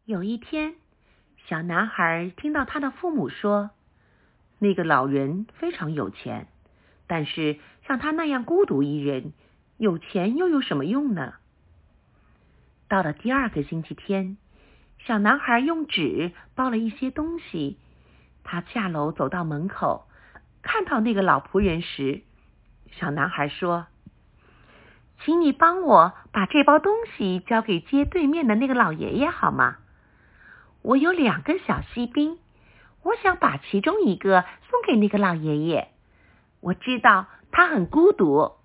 有一天，小男孩听到他的父母说，那个老人非常有钱，但是像他那样孤独一人，有钱又有什么用呢？到了第二个星期天，小男孩用纸包了一些东西，他下楼走到门口，看到那个老仆人时，小男孩说：请你帮我把这包东西交给街对面的那个老爷爷好吗？我有2个小锡兵，我想把其中一个送给那个老爷爷。我知道他很孤独。